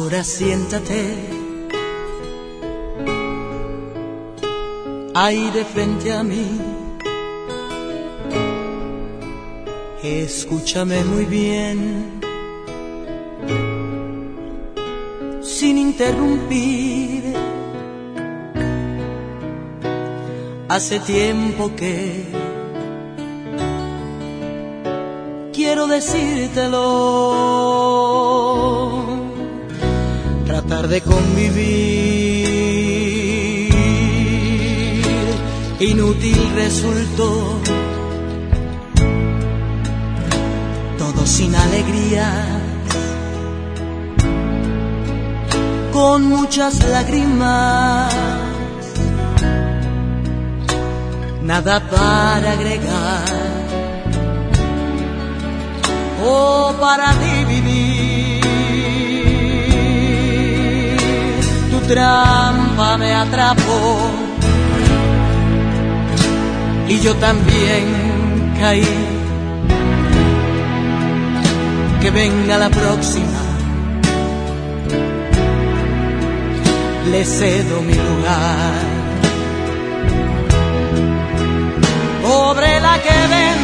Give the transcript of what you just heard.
Ahora siéntate ahí de frente a mí. Escúchame muy bien, sin interrumpir. Hace tiempo que quiero decírtelo, tratar de convivir, inútil resultó, todo sin alegría, con muchas lágrimas, nada para agregar o para dividir. Tu trampa me atrapó y yo también caí. Que venga la próxima, le cedo mi lugar. Pobre la que venga